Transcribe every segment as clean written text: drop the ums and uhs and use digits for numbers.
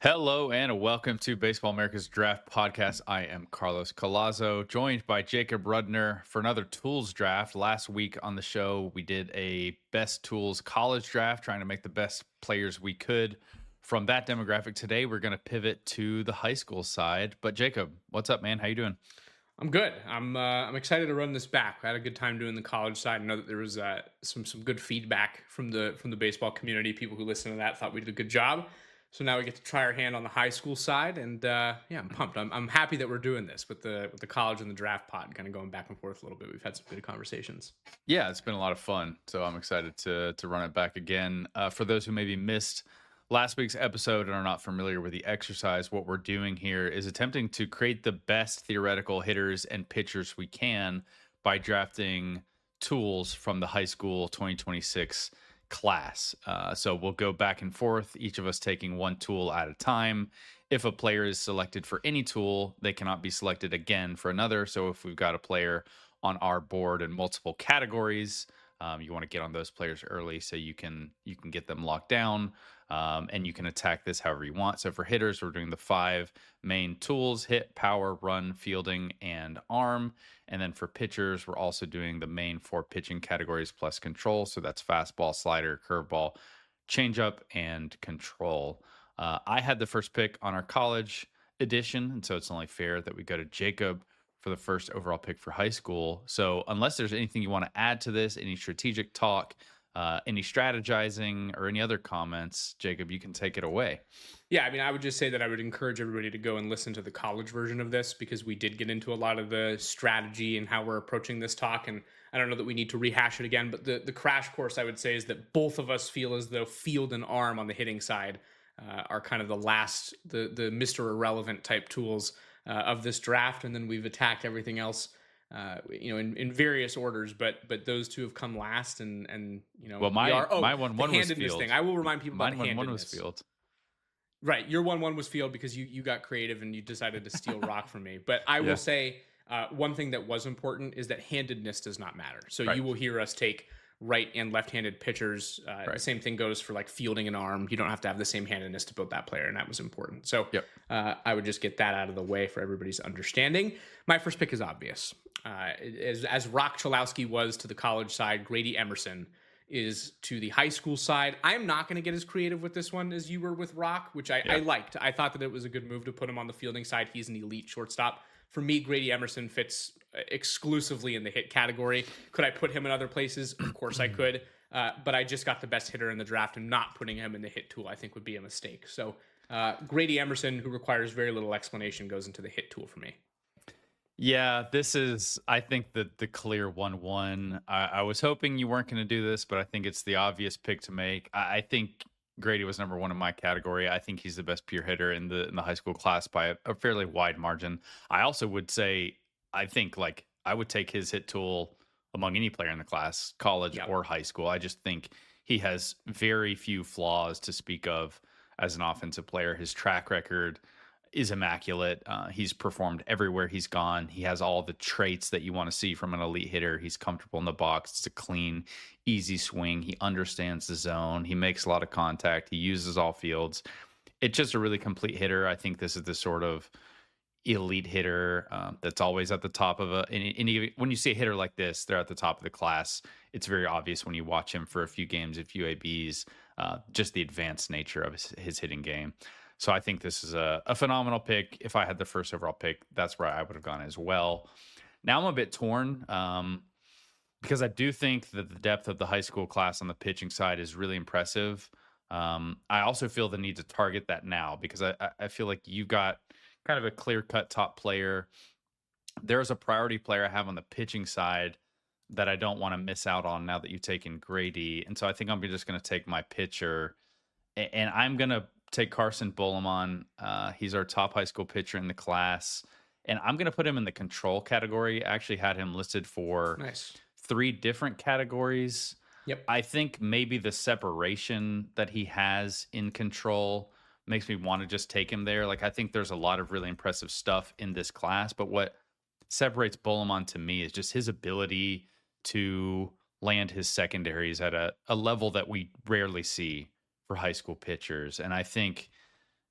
Hello and welcome to Baseball America's Draft Podcast. I am Carlos Colazo, joined by Jacob Rudner for another Tools Draft. Last week on the show, we did a Best Tools College Draft, trying to make the best players we could from that demographic. Today, we're going to pivot to the high school side. But Jacob, what's up, man? How you doing? I'm good. I'm excited to run this back. I had a good time doing the college side. I know that there was some good feedback from the baseball community. People who listened to that thought we did a good job. So now we get to try our hand on the high school side, and yeah, I'm pumped. I'm happy that we're doing this with the college and the draft pod, kind of going back and forth a little bit. We've had some good conversations. Yeah, it's been a lot of fun. So I'm excited to run it back again. For those who maybe missed last week's episode and are not familiar with the exercise, what we're doing here is attempting to create the best theoretical hitters and pitchers we can by drafting tools from the high school 2026 class. So we'll go back and forth, each of us taking one tool at a time. If a player is selected for any tool, they cannot be selected again for another. So if we've got a player on our board in multiple categories, you want to get on those players early so you can get them locked down, and you can attack this however you want. So for hitters, we're doing the 5 main tools: hit, power, run, fielding, and arm. And then for pitchers, we're also doing the main 4 pitching categories plus control. So that's fastball, slider, curveball, changeup, and control. I had the first pick on our college edition, and so it's only fair that we go to Jacob for the first overall pick for high school. So unless there's anything you want to add to this, any strategic talk, any strategizing, or any other comments, Jacob, you can take it away. Yeah, I mean, I would just say that I would encourage everybody to go and listen to the college version of this, because we did get into a lot of the strategy and how we're approaching this talk. And I don't know that we need to rehash it again, but the crash course, I would say, is that both of us feel as though field and arm on the hitting side are kind of the Mr. Irrelevant type tools of this draft. And then we've attacked everything else in various orders, but those two have come last, and Well, my one was field. thing. I will remind people Mine about the one was handedness. field. Right, your 1-1 was field because you got creative and you decided to steal rock from me. But I Yeah. will say one thing that was important is that handedness does not matter. So Right. you will hear us take right and left-handed pitchers. The Right. same thing goes for like fielding and arm. You don't have to have the same handedness to build that player, and that was important. So Yep. I would just get that out of the way for everybody's understanding. My first pick is obvious. As Rock Chalowski was to the college side, Grady Emerson is to the high school side. I am not going to get as creative with this one as you were with Rock, which I liked. I thought that it was a good move to put him on the fielding side. He's an elite shortstop. For me, Grady Emerson fits exclusively in the hit category. Could I put him in other places? Of course I could. But I just got the best hitter in the draft, and not putting him in the hit tool I think would be a mistake. So Grady Emerson, who requires very little explanation, goes into the hit tool for me. Yeah, this is, I think, the clear 1-1. I was hoping you weren't going to do this, but I think it's the obvious pick to make. I think Grady was number 1 in my category. I think he's the best pure hitter in the high school class by a fairly wide margin. I also would say, I think, like, I would take his hit tool among any player in the class, college Yep. or high school. I just think he has very few flaws to speak of as an offensive player. His track record is immaculate. He's performed everywhere he's gone. He has all the traits that you want to see from an elite hitter. He's comfortable in the box. It's a clean, easy swing. He understands the zone. He makes a lot of contact. He uses all fields. It's just a really complete hitter. I think this is the sort of elite hitter that's always at the top of when you see a hitter like this, they're at the top of the class. It's very obvious when you watch him for a few games, a few ABs, just the advanced nature of his hitting game. So I think this is a phenomenal pick. If I had the first overall pick, that's where I would have gone as well. Now I'm a bit torn because I do think that the depth of the high school class on the pitching side is really impressive. I also feel the need to target that now because I feel like you've got kind of a clear-cut top player. There's a priority player I have on the pitching side that I don't want to miss out on now that you've taken Grady. And so I think I'm just going to take my pitcher, and I'm going to take Carson Bolamon. He's our top high school pitcher in the class, and I'm going to put him in the control category. I actually had him listed for Nice. 3 different categories. Yep. I think maybe the separation that he has in control makes me want to just take him there. Like, I think there's a lot of really impressive stuff in this class, but what separates Bolamon to me is just his ability to land his secondaries at a level that we rarely see for high school pitchers. And I think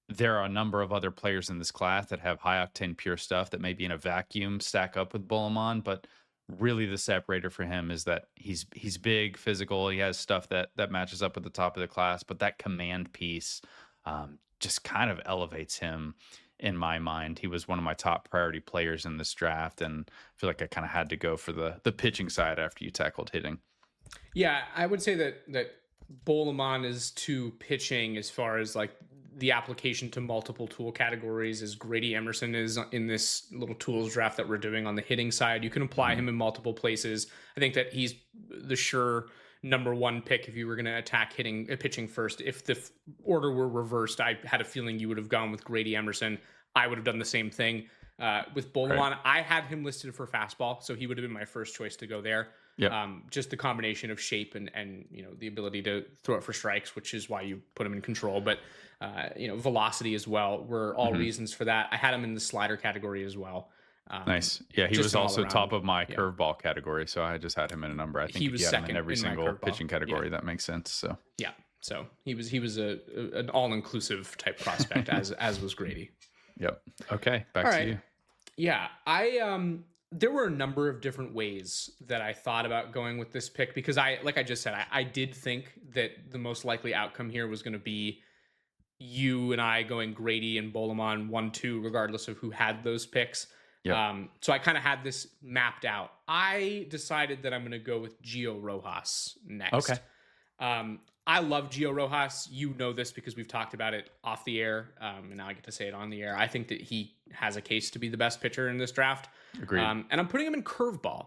there are a number of other players in this class that have high octane pure stuff that maybe in a vacuum stack up with Bolamon, but really the separator for him is that he's big, physical. He has stuff that matches up with the top of the class, but that command piece just kind of elevates him in my mind. He was one of my top priority players in this draft, and I feel like I kind of had to go for the pitching side after you tackled hitting. Yeah, I would say that Bolamon is to pitching as far as like the application to multiple tool categories as Grady Emerson is in this little tools draft that we're doing on the hitting side. You can apply him in multiple places. I think that he's the sure number one pick if you were going to attack pitching first. If the order were reversed, I had a feeling you would have gone with Grady Emerson. I would have done the same thing. With Bolamon, right. I had him listed for fastball, so he would have been my first choice to go there. Yep. Just the combination of shape and the ability to throw it for strikes, which is why you put him in control. But velocity as well were all reasons for that. I had him in the slider category as well. Nice. Yeah, he was also top of my curveball category, so I just had him in a number. I think he was second in every single pitching category. Yeah. That makes sense. So yeah, so he was an all inclusive type prospect as was Grady. Yep. Okay, back to you. Yeah, there were a number of different ways that I thought about going with this pick because like I just said, I did think that the most likely outcome here was going to be you and I going Grady and Bolamon 1-2, regardless of who had those picks. Yep. So I kind of had this mapped out. I decided that I'm going to go with Gio Rojas next. Okay. I love Gio Rojas. You know this because we've talked about it off the air, and now I get to say it on the air. I think that he has a case to be the best pitcher in this draft. Agreed. And I'm putting him in curveball.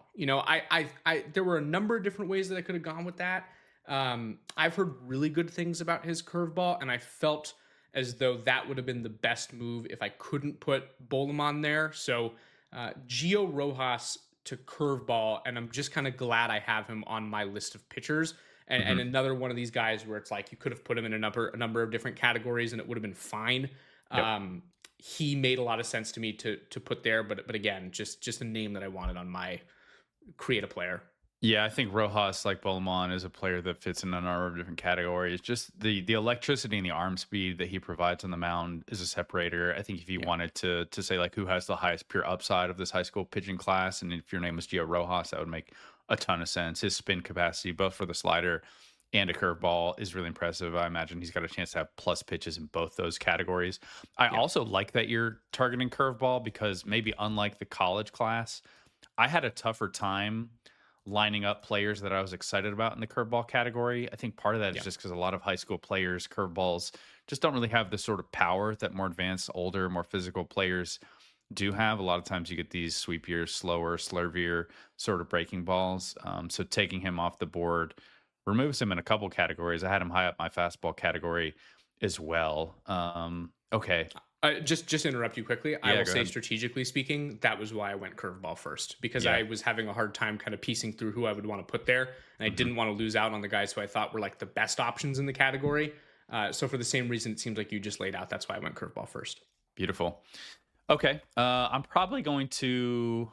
There were a number of different ways that I could have gone with that. I've heard really good things about his curveball, and I felt as though that would have been the best move if I couldn't put Bolamon there. So Gio Rojas to curveball, and I'm just kind of glad I have him on my list of pitchers. And another one of these guys where it's like you could have put him in a number of different categories and it would have been fine. Yep. He made a lot of sense to me to put there, but again, just a name that I wanted on my create a player. Yeah, I think Rojas, like Bolamon, is a player that fits in a number of different categories. Just the electricity and the arm speed that he provides on the mound is a separator. I think if you wanted to say like who has the highest pure upside of this high school pitching class, and if your name was Gio Rojas, that would make a ton of sense. His spin capacity, both for the slider and a curveball, is really impressive. I imagine he's got a chance to have plus pitches in both those categories. I also like that you're targeting curveball because maybe unlike the college class, I had a tougher time lining up players that I was excited about in the curveball category. I think part of that is just because a lot of high school players, curveballs, just don't really have the sort of power that more advanced, older, more physical players do have. A lot of times you get these sweepier, slower, slurvier sort of breaking balls. So taking him off the board removes him in a couple categories. I had him high up my fastball category as well. Okay. Just to interrupt you quickly, I will say strategically speaking, that was why I went curveball first because I was having a hard time kind of piecing through who I would want to put there. And I didn't want to lose out on the guys who I thought were like the best options in the category. So for the same reason, it seems like you just laid out. That's why I went curveball first. Beautiful. Okay. I'm probably going to...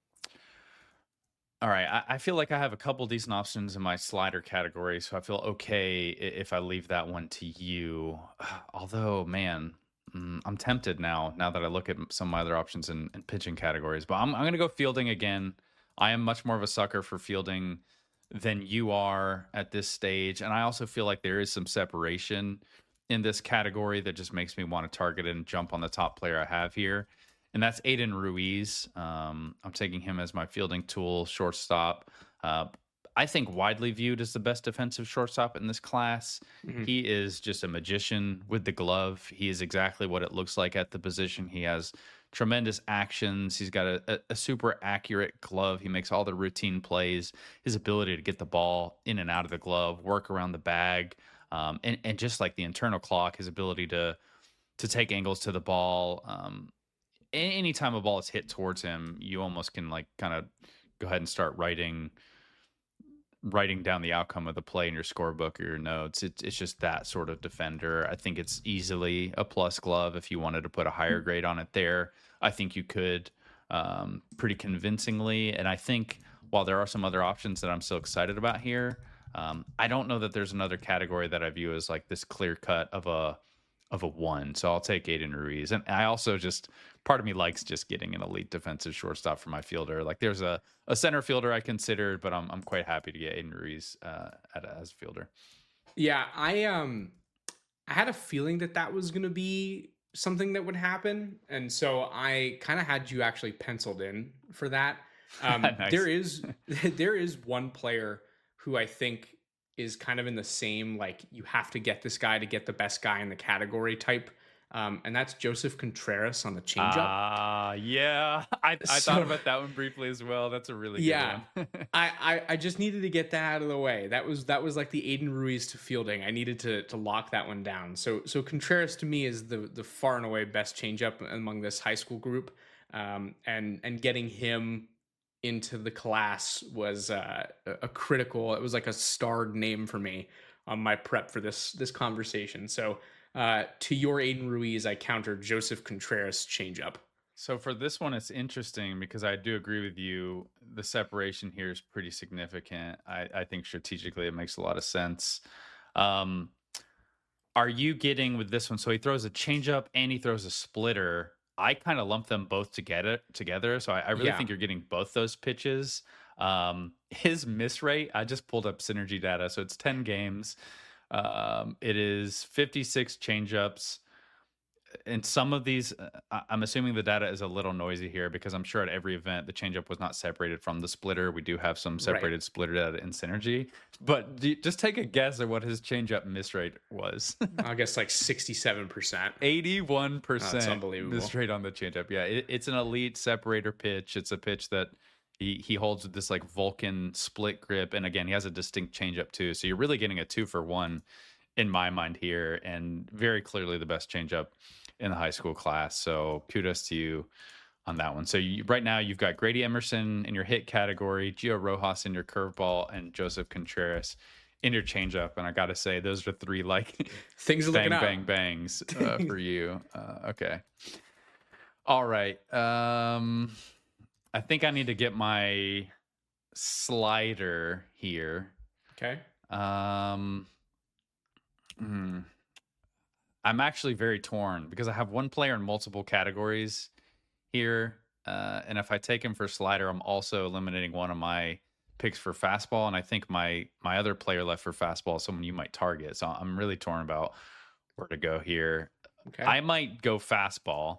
All right. I feel like I have a couple decent options in my slider category, so I feel okay if I leave that one to you. Although, man, I'm tempted now that I look at some of my other options in pitching categories. But I'm going to go fielding again. I am much more of a sucker for fielding than you are at this stage. And I also feel like there is some separation in this category that just makes me want to target it and jump on the top player I have here. And that's Aiden Ruiz. I'm taking him as my fielding tool, shortstop. I think widely viewed as the best defensive shortstop in this class. He is just a magician with the glove. He is exactly what it looks like at the position. He has tremendous actions. He's got a super accurate glove. He makes all the routine plays. His ability to get the ball in and out of the glove, work around the bag, and just like the internal clock, his ability to take angles to the ball. Anytime a ball is hit towards him, you almost can like kind of go ahead and start writing down the outcome of the play in your scorebook or your notes. It's just that sort of defender. I think it's easily a plus glove if you wanted to put a higher grade on it there. I think you could pretty convincingly. And I think while there are some other options that I'm still excited about here, I don't know that there's another category that I view as like this clear cut of of a 1. So I'll take Aiden Ruiz. And I also just, part of me likes just getting an elite defensive shortstop for my fielder. Like there's a center fielder I considered, but I'm quite happy to get Aiden Ruiz as a fielder. Yeah, I had a feeling that was going to be something that would happen, and so I kind of had you actually penciled in for that. Nice. There is one player who I think is kind of in the same, like, you have to get this guy to get the best guy in the category type, and that's Joseph Contreras on the changeup. Yeah. I thought about that one briefly as well. That's a really good one. I just needed to get that out of the way. That was like the Aiden Ruiz to fielding. I needed to lock that one down. So Contreras to me is the far and away best changeup among this high school group. And getting him into the class was a critical. It was like a starred name for me on my prep for this conversation. So to your Aiden Ruiz, I countered Joseph Contreras changeup. So for this one, it's interesting because I do agree with you. The separation here is pretty significant. I think strategically it makes a lot of sense. Are you getting with this one? So he throws a changeup and he throws a splitter. I kind of lump them both together. So I really think you're getting both those pitches. His miss rate, I just pulled up synergy data. So it's 10 games. It is 56 changeups. And some of these, I'm assuming the data is a little noisy here because I'm sure at every event the changeup was not separated from the splitter. We do have some separated splitter data in Synergy, but just take a guess at what his changeup miss rate was. I guess like 67%, 81%. That's unbelievable. Miss rate on the changeup. Yeah, it's an elite separator pitch. It's a pitch that he holds with this like Vulcan split grip, and again he has a distinct changeup too. So you're really getting a 2-for-1 in my mind here, and very clearly the best changeup in the high school class. So kudos to you on that one. So right now you've got Grady Emerson in your hit category, Gio Rojas in your curveball, and Joseph Contreras in your changeup. And I got to say, those are 3 like things are looking bang bangs for you. Okay. All right. I think I need to get my slider here. Okay. I'm actually very torn because I have one player in multiple categories here. And if I take him for slider, I'm also eliminating one of my picks for fastball. And I think my other player left for fastball is someone you might target. So I'm really torn about where to go here. Okay. I might go fastball,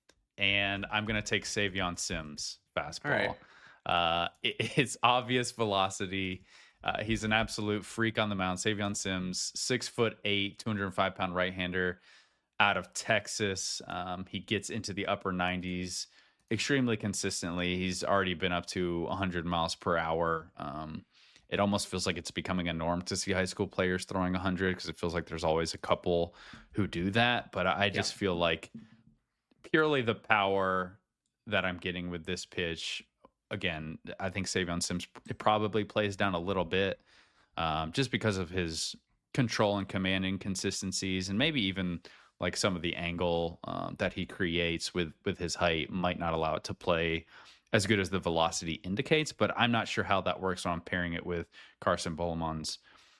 and I'm going to take Savion Sims fastball. All right. It's obvious velocity. He's an absolute freak on the mound. Savion Sims, 6'8", 205-pound right-hander out of Texas. He gets into the upper 90s extremely consistently. He's already been up to 100 miles per hour. It almost feels like it's becoming a norm to see high school players throwing 100 because it feels like there's always a couple who do that. But I just feel like purely the power that I'm getting with this pitch, again, I think Savion Sims probably plays down a little bit just because of his control and command inconsistencies, and maybe even like some of the angle that he creates with his height might not allow it to play as good as the velocity indicates. But I'm not sure how that works when I'm pairing it with Carson Bolomon's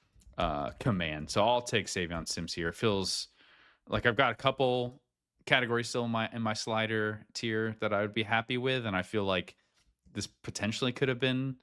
command. So I'll take Savion Sims here. It feels like I've got a couple categories still in my slider tier that I would be happy with, and I feel like this potentially could have been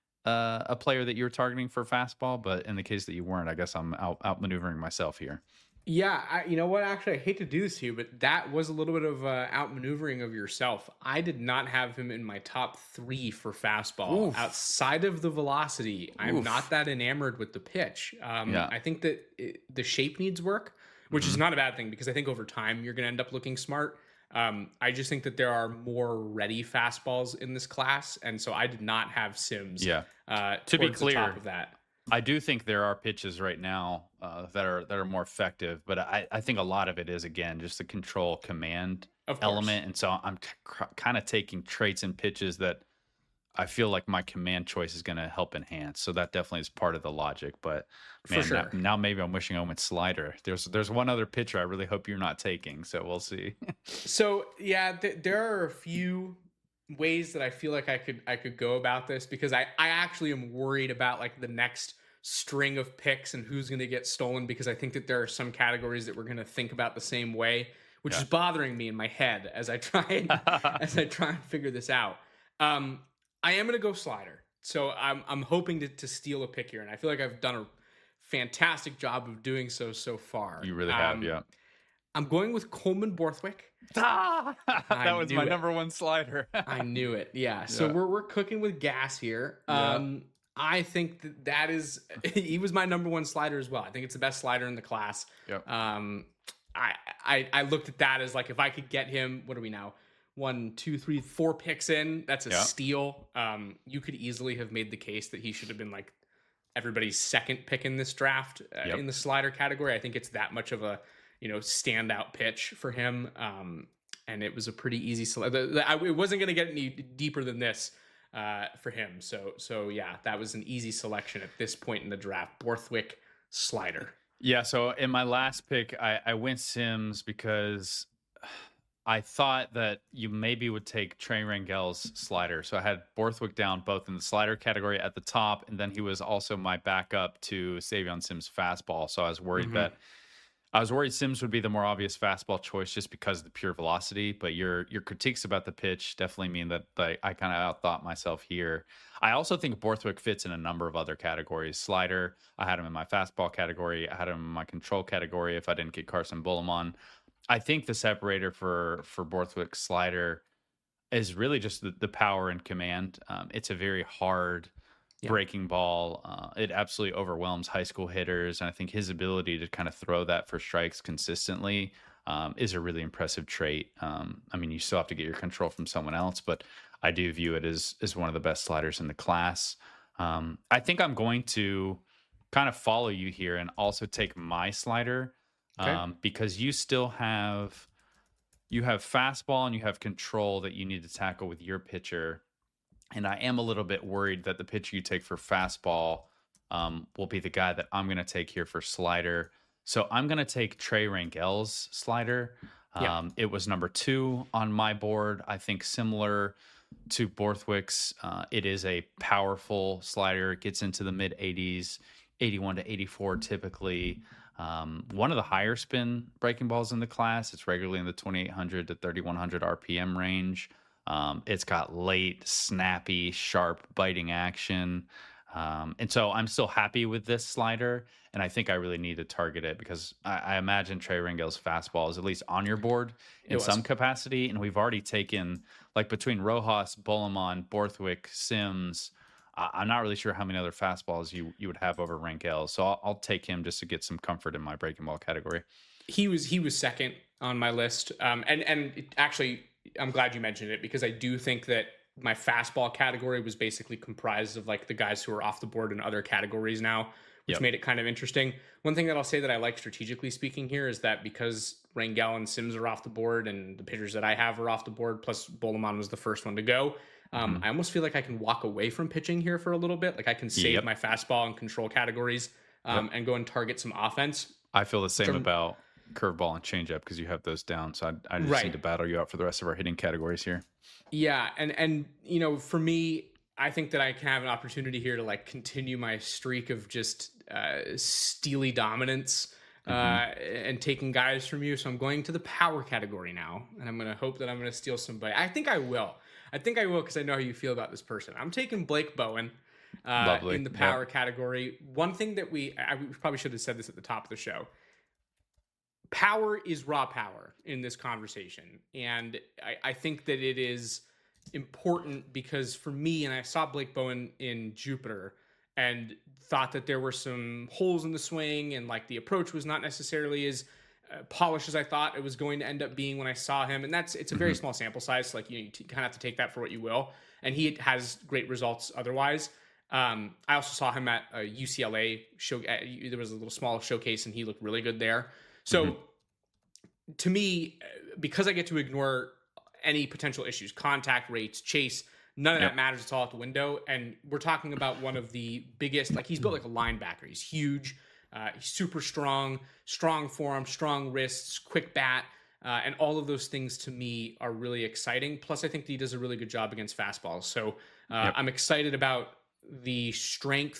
a player that you were targeting for fastball, but in the case that you weren't, I guess I'm outmaneuvering myself here. Yeah, you know what? Actually, I hate to do this to you, but that was a little bit of outmaneuvering of yourself. I did not have him in my top 3 for fastball. Oof. Outside of the velocity, I'm not that enamored with the pitch. I think that the shape needs work, which is not a bad thing because I think over time you're going to end up looking smart. I just think that there are more ready fastballs in this class, and so I did not have Sims. Yeah. To be clear, the top of that. I do think there are pitches right now that are more effective, but I think a lot of it is, again, just the control command element, and so I'm kind of taking traits and pitches that I feel like my command choice is going to help enhance. So that definitely is part of the logic. But man, for sure. Now maybe I'm wishing I went slider. There's one other pitcher I really hope you're not taking. So we'll see. So yeah, there are a few ways that I feel like I could go about this because I actually am worried about like the next string of picks and who's going to get stolen, because I think that there are some categories that we're going to think about the same way, which Yeah. is bothering me in my head as I try and figure this out. I am going to go slider. So I'm hoping to steal a pick here, and I feel like I've done a fantastic job of doing so far. You really have, yeah. I'm going with Coleman Borthwick. That was my knew it. number one slider. I knew it. Yeah. So we're cooking with gas here. I think that is he was my number one slider as well. I think it's the best slider in the class. Yep. I looked at that as like, if I could get him, what are we now? 1, 2, 3, 4 picks in. That's a steal. You could easily have made the case that he should have been like everybody's second pick in this draft in the slider category. I think it's that much of a standout pitch for him. And it was a pretty easy it wasn't going to get any deeper than this for him. So yeah, that was an easy selection at this point in the draft. Borthwick slider. Yeah, so in my last pick, I went Sims because I thought that you maybe would take Trey Rangel's slider. So I had Borthwick down both in the slider category at the top, and then he was also my backup to Savion Sims' fastball. So I was worried Sims would be the more obvious fastball choice just because of the pure velocity. But your critiques about the pitch definitely mean that I kind of outthought myself here. I also think Borthwick fits in a number of other categories. Slider, I had him in my fastball category. I had him in my control category if I didn't get Carson Bullimon. I think the separator for Borthwick's slider is really just the power and command. It's a very hard breaking ball. It absolutely overwhelms high school hitters. And I think his ability to kind of throw that for strikes consistently is a really impressive trait. I mean, you still have to get your control from someone else, but I do view it as one of the best sliders in the class. I think I'm going to kind of follow you here and also take my slider. Because you still have fastball and you have control that you need to tackle with your pitcher. And I am a little bit worried that the pitcher you take for fastball will be the guy that I'm going to take here for slider. So I'm going to take Trey Rangel's slider. It was number 2 on my board. I think similar to Borthwick's, it is a powerful slider. It gets into the mid 80s, 81 to 84 typically. One of the higher spin breaking balls in the class. It's regularly in the 2,800 to 3,100 RPM range. It's got late, snappy, sharp, biting action. And so I'm still happy with this slider, and I think I really need to target it because I imagine Trey Rangel's fastball is at least on your board in some capacity, and we've already taken, like, between Rojas, Bullimon, Borthwick, Sims, I'm not really sure how many other fastballs you would have over Rangel. So I'll take him just to get some comfort in my breaking ball category. He was second on my list. And actually, I'm glad you mentioned it because I do think that my fastball category was basically comprised of like the guys who are off the board in other categories now, which made it kind of interesting. One thing that I'll say that I like strategically speaking here is that because Rangel and Sims are off the board and the pitchers that I have are off the board, plus Bullimon was the first one to go, I almost feel like I can walk away from pitching here for a little bit. Like I can save my fastball and control categories and go and target some offense. I feel the same about curveball and changeup because you have those down. So I just need to battle you out for the rest of our hitting categories here. Yeah. And for me, I think that I can have an opportunity here to like continue my streak of just steely dominance and taking guys from you. So I'm going to the power category now, and I'm going to hope that I'm going to steal somebody. I think I will because I know how you feel about this person. I'm taking Blake Bowen in the power category. One thing that we probably should have said this at the top of the show. Power is raw power in this conversation. And I think that it is important because for me, and I saw Blake Bowen in Jupiter and thought that there were some holes in the swing and like the approach was not necessarily as polished as I thought it was going to end up being when I saw him. And it's a very small sample size. So like you kind of have to take that for what you will. And he has great results otherwise. I also saw him at a UCLA show. There was a little small showcase and he looked really good there. So to me, because I get to ignore any potential issues, contact rates, chase, none of that matters. It's all out the window. And we're talking about one of the biggest, like he's built like a linebacker. He's huge. He's super strong form, strong wrists, quick bat. And all of those things to me are really exciting. Plus, I think that he does a really good job against fastballs. So I'm excited about the strength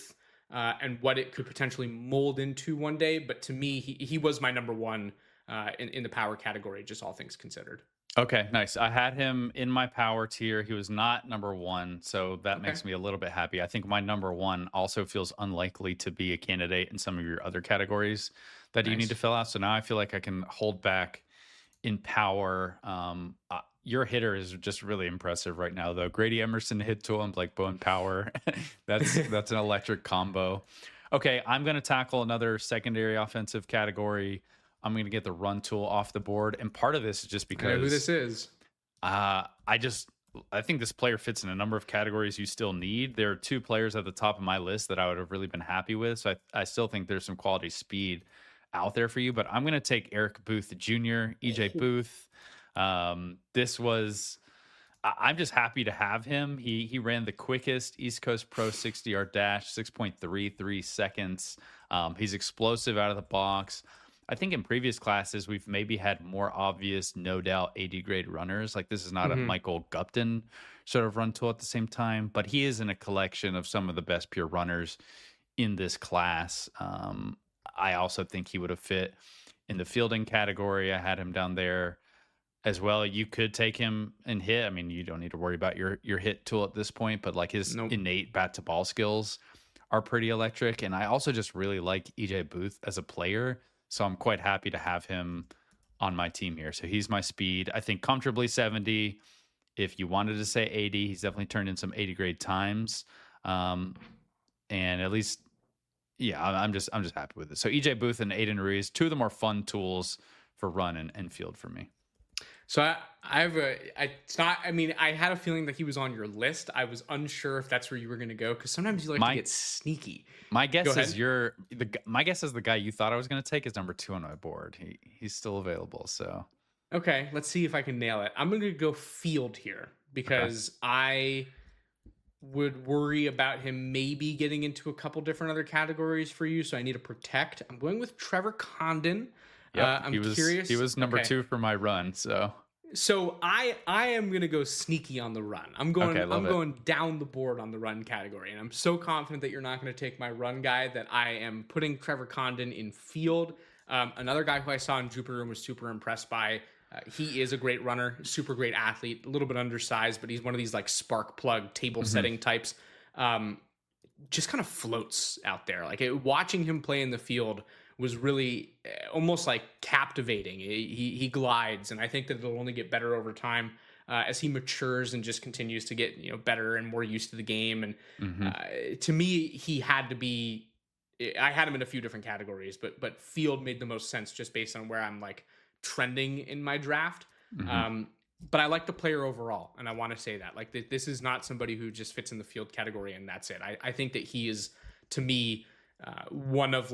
and what it could potentially mold into one day. But to me, he was my number one in the power category, just all things considered. Okay, nice. I had him in my power tier. He was not number one, so that Okay, makes me a little bit happy. I think my number one also feels unlikely to be a candidate in some of your other categories that you need to nice. fill out. So now I feel like I can hold back in power. Your hitter is just really impressive right now, though. Grady Emerson hit to him, Blake Bowen power. That's an electric combo. Okay, I'm going to tackle another secondary offensive category. I'm going to get the run tool off the board, and part of this is just I know who because this is. I just I think this player fits in a number of categories you still need. There are two players at the top of my list that I would have really been happy with. So I still think there's some quality speed out there for you. But I'm going to take Eric Booth Jr., EJ Booth. This was I'm just happy to have him. He ran the quickest East Coast Pro 60-yard dash, 6.33 seconds. He's explosive out of the box. I think in previous classes we've maybe had more obvious, no doubt 80 grade runners. Like this is not a Hmm. Michael Gupton sort of run tool at the same time, but he is in a collection of some of the best pure runners in this class. I also think he would have fit in the fielding category. I had him down there as well. You could take him and hit. I mean, you don't need to worry about your hit tool at this point, but like his Nope. innate bat to ball skills are pretty electric. And I also just really like EJ Booth as a player. So I'm quite happy to have him on my team here. So he's my speed. I think comfortably 70. If you wanted to say 80, he's definitely turned in some 80 grade times. And at least, yeah, I'm just happy with it. So EJ Booth and Aiden Ruiz, two of the more fun tools for run and field for me. So I have it's not, I mean, I had a feeling that he was on your list. I was unsure if that's where you were going to go, because sometimes you like to My get sneaky. My Go guess is ahead. my guess is the guy you thought I was going to take is number 2 on my board. He's still available. So Okay, let's see if I can nail it. I'm going to go field here okay, because I would worry about him maybe getting into a couple different other categories for you. So I need to protect. I'm going with Trevor Condon. yep, I'm he curious. was number Okay. 2 for my run. So So I am gonna go sneaky on the run. okay, I'm love it. going down the board on the run category, and I'm so confident that you're not going to take my run guy that I am putting Trevor Condon in field. Another guy who I saw in Jupiter and was super impressed by. He is a great runner, super great athlete, a little bit undersized, but he's one of these like spark plug table Hmm. setting types. Um, just kind of floats out there. Watching him play in the field was really almost like captivating. He glides, and I think that it'll only get better over time as he matures and just continues to get better and more used to the game. And Hmm. to me, he had to be. I had him in a few different categories, but field made the most sense just based on where I'm like trending in my draft. Hmm. Um, but I like the player overall, and I want to say that this is not somebody who just fits in the field category and that's it. I think that he is, to me, one of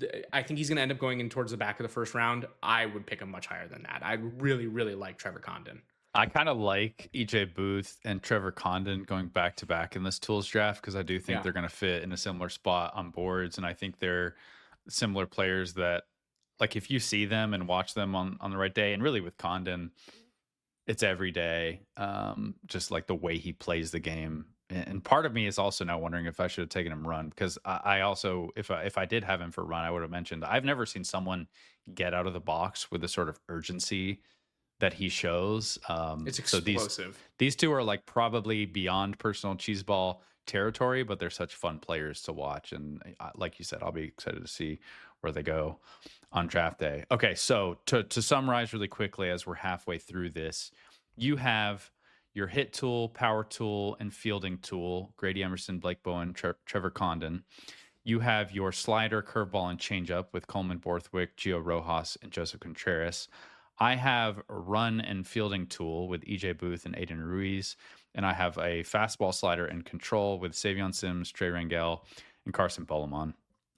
I think he's going to end up going in towards the back of the first round. I would pick him much higher than that. I really, really like Trevor Condon. I kind of like EJ Booth and Trevor Condon going back to back in this tools draft because I do think Yeah. they're going to fit in a similar spot on boards, and I think they're similar players that, like, if you see them and watch them on the right day, and really with Condon, it's every day. Just like the way he plays the game. And part of me is also now wondering if I should have taken him run because I also, if I did have him for run, I would have mentioned I've never seen someone get out of the box with the sort of urgency that he shows. It's So explosive. these two are like probably beyond personal cheeseball territory, but they're such fun players to watch. And like you said, I'll be excited to see where they go on draft day. Okay, so to summarize really quickly, as we're halfway through this, you have your hit tool, power tool, and fielding tool: Grady Emerson, Blake Bowen, Trevor Condon. You have your slider, curveball, and changeup with Coleman Borthwick, Gio Rojas, and Joseph Contreras. I have a run and fielding tool with EJ Booth and Aiden Ruiz. And I have a fastball, slider, and control with Savion Sims, Trey Rangel, and Carson Bolamon.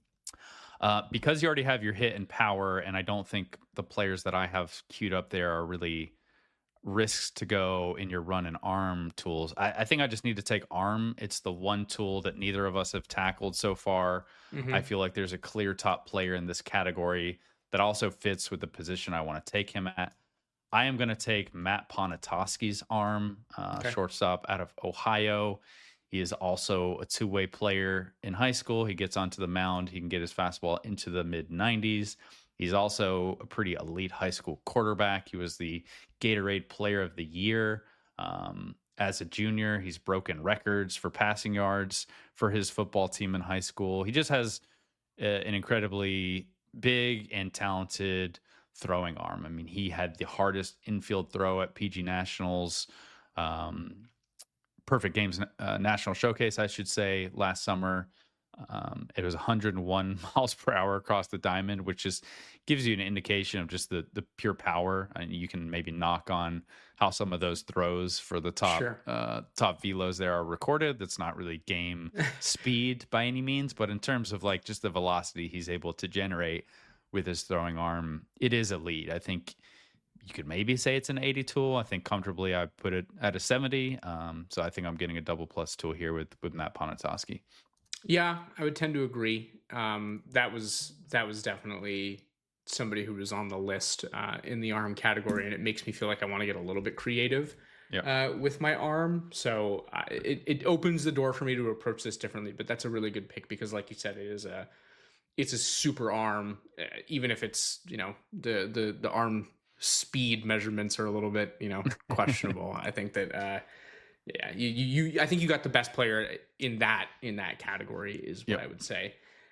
Because you already have your hit and power, and I don't think the players that I have queued up there are really risks to go in your run and arm tools. I think I just need to take arm. It's the one tool that neither of us have tackled so far. I Hmm. feel like there's a clear top player in this category that also fits with the position I want to take him at. I am going to take Matt Ponatoski's arm, Okay. shortstop out of Ohio. He is also a two-way player in high school. He gets onto the mound. He can get his fastball into the mid 90s. He's also a pretty elite high school quarterback. He was the Gatorade Player of the Year. As a junior, he's broken records for passing yards for his football team in high school. He just has an incredibly big and talented throwing arm. I mean, he had the hardest infield throw at PG Nationals, Perfect Games National Showcase, I should say, last summer. It was 101 miles per hour across the diamond, which just gives you an indication of just the pure power. And you can maybe knock on how some of those throws for the top top velos there are recorded. That's not really game speed by any means, but in terms of like just the velocity he's able to generate with his throwing arm, it is elite. I think you could maybe say it's an 80 tool. I think comfortably I put it at a 70. So I think I'm getting a double plus tool here with Matt Ponatoski. Yeah, I would tend to agree. That was definitely somebody who was on the list in the arm category, and it makes me feel like I want to get a little bit creative with my arm. So it opens the door for me to approach this differently. But that's a really good pick because, like you said, it's a super arm, even if it's the arm speed measurements are a little bit questionable. I think that. Yeah, I think you got the best player in that category is what I would say.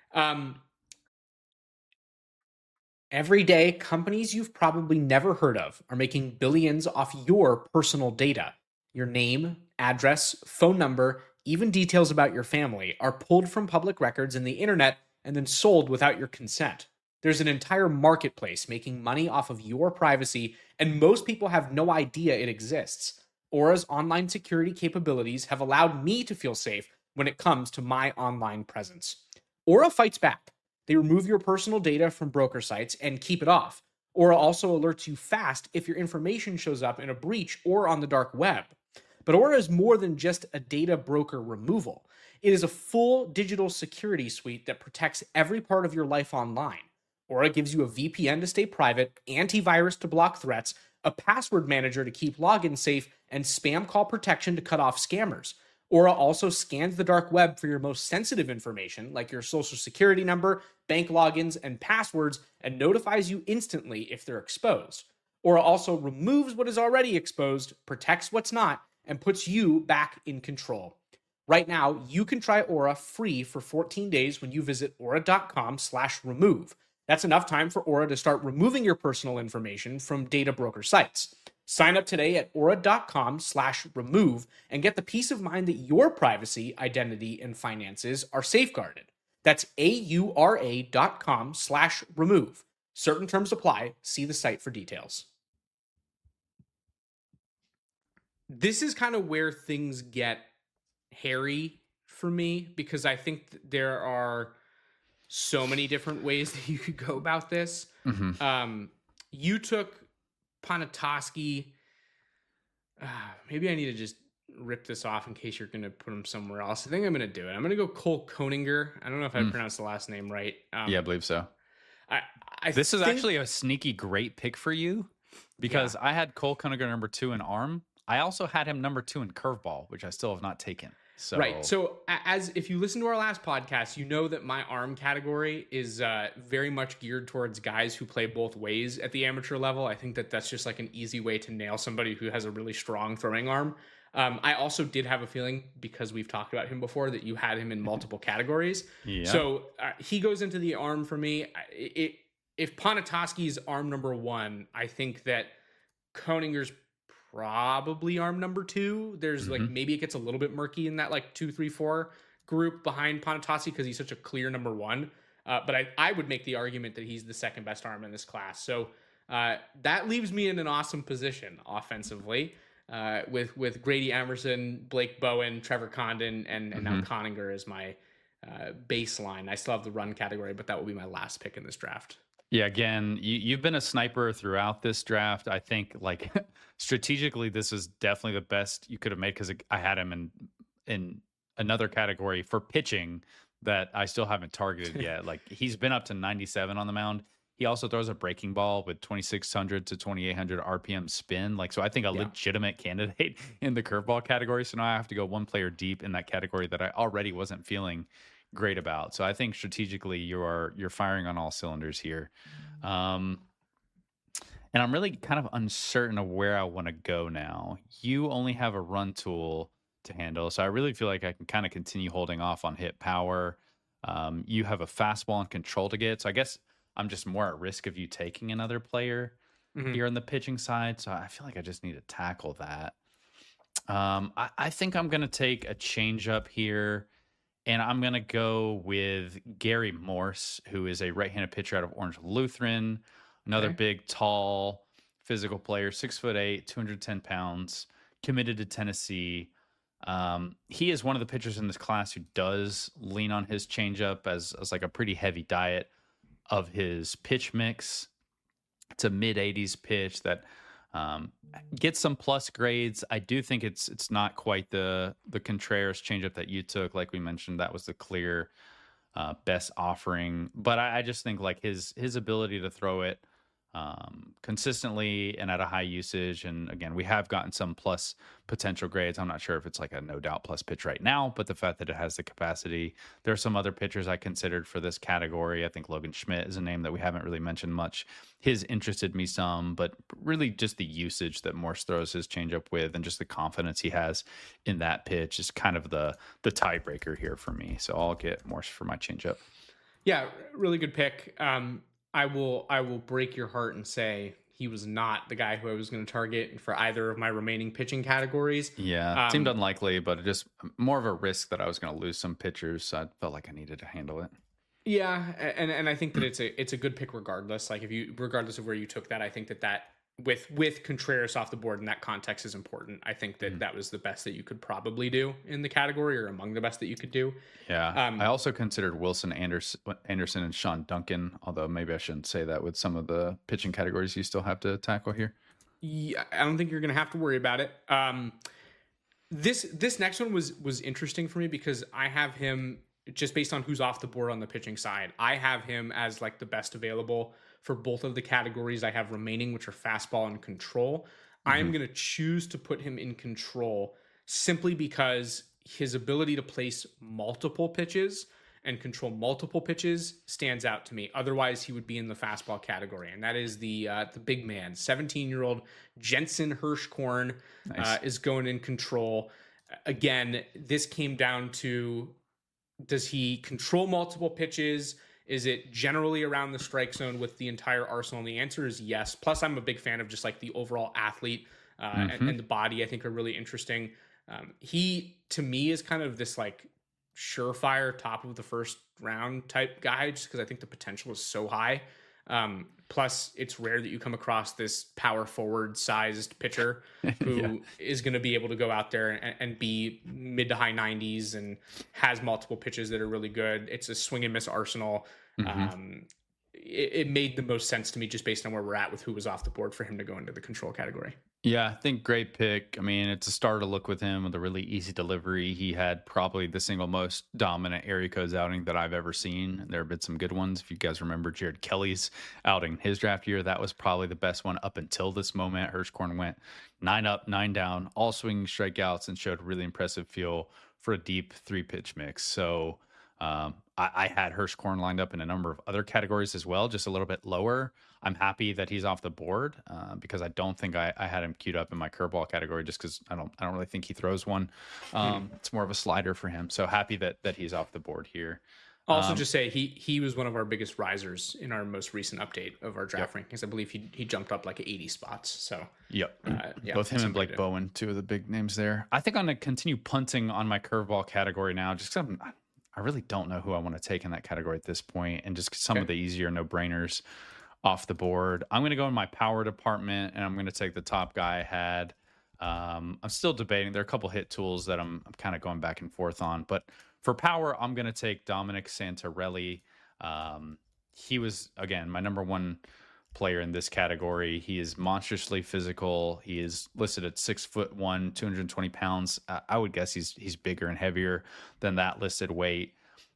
Every day, companies you've probably never heard of are making billions off your personal data. Your name, address, phone number, even details about your family are pulled from public records in the internet and then sold without your consent. There's an entire marketplace making money off of your privacy, and most people have no idea it exists. Aura's online security capabilities have allowed me to feel safe when it comes to my online presence. Aura fights back. They remove your personal data from broker sites and keep it off. Aura also alerts you fast if your information shows up in a breach or on the dark web. But Aura is more than just a data broker removal. It is a full digital security suite that protects every part of your life online. Aura gives you a VPN to stay private, antivirus to block threats, a password manager to keep logins safe, and spam call protection to cut off scammers. Aura also scans the dark web for your most sensitive information, like your social security number, bank logins, and passwords, and notifies you instantly if they're exposed. Aura also removes what is already exposed, protects what's not, and puts you back in control. Right now, you can try Aura free for 14 days when you visit aura.com/remove. That's enough time for Aura to start removing your personal information from data broker sites. Sign up today at aura.com/remove and get the peace of mind that your privacy, identity, and finances are safeguarded. That's aura.com/remove. Certain terms apply. See the site for details. This is kind of where things get hairy for me because I think there are so many different ways that you could go about this. Mm-hmm. You took Ponatoski. Maybe I need to just rip this off in case you're going to put him somewhere else. I think I'm going to do it. I'm going to go Cole Koninger. I don't know if I pronounced the last name right. Yeah, I believe so. This is actually a sneaky great pick for you because I had Cole Koninger number 2 in arm. I also had him number 2 in curveball, which I still have not taken. So. Right. So as if you listen to our last podcast, you know that my arm category is very much geared towards guys who play both ways at the amateur level. I think that that's just like an easy way to nail somebody who has a really strong throwing arm. I also did have a feeling, because we've talked about him before, that you had him in multiple categories. Yeah. So he goes into the arm for me. If Ponatoski's arm number 1, I think that Koninger's probably arm number 2. There's like maybe it gets a little bit murky in that like 2, 3, 4 group behind Ponatoski because he's such a clear number 1. But I would make the argument that he's the second best arm in this class. So that leaves me in an awesome position offensively with Grady Emerson, Blake Bowen, Trevor Condon, and now Koninger as my baseline. I still have the run category, but that will be my last pick in this draft. Yeah, again, you've been a sniper throughout this draft. I think, like, strategically, this is definitely the best you could have made because I had him in another category for pitching that I still haven't targeted yet. Like, he's been up to 97 on the mound. He also throws a breaking ball with 2,600 to 2,800 RPM spin. Like, so I think a Yeah. legitimate candidate in the curveball category. So now I have to go one player deep in that category that I already wasn't feeling great about. So I think strategically you're firing on all cylinders here. Um, and I'm really kind of uncertain of where I want to go now. You only have a run tool to handle, so I really feel like I can kind of continue holding off on hit power. You have a fastball and control to get, so I guess I'm just more at risk of you taking another player Mhm. here on the pitching side. So I feel like I just need to tackle that. I think I'm going to take a changeup here, and I'm going to go with Gary Morse, who is a right-handed pitcher out of Orange Lutheran. Another Okay. big, tall, physical player, 6'8", 210 pounds, committed to Tennessee. He is one of the pitchers in this class who does lean on his changeup as like a pretty heavy diet of his pitch mix. It's a mid 80s pitch that um, gets some plus grades. I do think it's not quite the Contreras changeup that you took. Like we mentioned, that was the clear best offering. But I just think like his ability to throw it consistently and at a high usage. And again, we have gotten some plus potential grades. I'm not sure if it's like a no doubt plus pitch right now, but the fact that it has the capacity. There are some other pitchers I considered for this category. I think Logan Schmidt is a name that we haven't really mentioned much. His interested me some, but really just the usage that Morse throws his changeup with and just the confidence he has in that pitch is kind of the tiebreaker here for me. So I'll get Morse for my changeup. Yeah, really good pick. I will break your heart and say he was not the guy who I was going to target for either of my remaining pitching categories. Yeah, seemed unlikely, but it just more of a risk that I was going to lose some pitchers. So I felt like I needed to handle it. Yeah, and I think that it's a good pick regardless. Like if you regardless of where you took that, I think that with Contreras off the board in that context is important. I think that that was the best that you could probably do in the category, or among the best that you could do. Yeah, I also considered Wilson Anderson and Sean Duncan, although maybe I shouldn't say that with some of the pitching categories you still have to tackle here. Yeah, I don't think you're going to have to worry about it. This next one was interesting for me because I have him just based on who's off the board on the pitching side. I have him as like the best available for both of the categories I have remaining, which are fastball and control. I am going to choose to put him in control simply because his ability to place multiple pitches and control multiple pitches stands out to me. Otherwise, he would be in the fastball category, and that is the big man, 17-year-old Jensen Hirschkorn is going in control. Again, this came down to, does he control multiple pitches? Is it generally around the strike zone with the entire arsenal? And the answer is yes. Plus, I'm a big fan of just like the overall athlete and the body, I think, are really interesting. He, to me, is kind of this like surefire top of the first round type guy, just because I think the potential is so high. Plus, it's rare that you come across this power forward sized pitcher who is going to be able to go out there and be mid to high 90s and has multiple pitches that are really good. It's a swing and miss arsenal. It made the most sense to me just based on where we're at with who was off the board for him to go into the control category. Yeah, I think great pick. I mean, it's a star to look with him with a really easy delivery. He had probably the single most dominant area codes outing that I've ever seen. There have been some good ones. If you guys remember Jared Kelly's outing his draft year, that was probably the best one up until this moment. Hirschkorn went 9 up, 9 down, all swinging strikeouts, and showed really impressive feel for a deep 3-pitch mix. So I had Hirschkorn lined up in a number of other categories as well, just a little bit lower. I'm happy that he's off the board because I don't think I had him queued up in my curveball category just because I don't really think he throws one. It's more of a slider for him. So happy that he's off the board here. I'll also just say he was one of our biggest risers in our most recent update of our draft rankings. I believe he jumped up like 80 spots. So Both him and Blake Bowen, two of the big names there. I think I'm going to continue punting on my curveball category now, just because I really don't know who I want to take in that category at this point, and just some of the easier no-brainers off the board. I'm going to go in my power department, and I'm going to take the top guy I had. I'm still debating. There are a couple hit tools that I'm kind of going back and forth on, but for power, I'm going to take Dominic Santarelli. He was, again, my number one player in this category. He is monstrously physical. He is listed at 6'1", 220 pounds. I would guess he's bigger and heavier than that listed weight.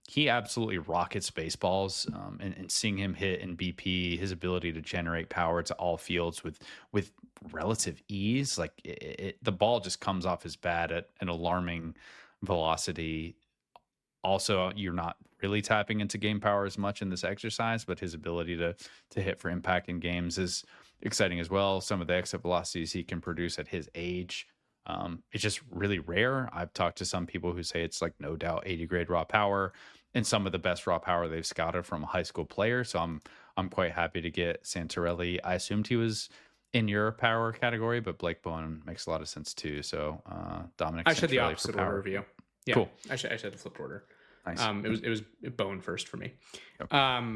he absolutely rockets baseballs, and seeing him hit in BP, his ability to generate power to all fields with relative ease, like the ball just comes off his bat at an alarming velocity. Also, you're not really tapping into game power as much in this exercise, but his ability to hit for impact in games is exciting as well. Some of the exit velocities he can produce at his age, it's just really rare. I've talked to some people who say it's like no doubt 80 grade raw power and some of the best raw power they've scouted from a high school player. So I'm quite happy to get Santorelli. I assumed he was in your power category, but Blake Bowen makes a lot of sense too. So Dominic, I should the Santorelli opposite for power. order of you. Yeah, Cool. I should the flipped order. Nice. It was Bowen first for me. Yep.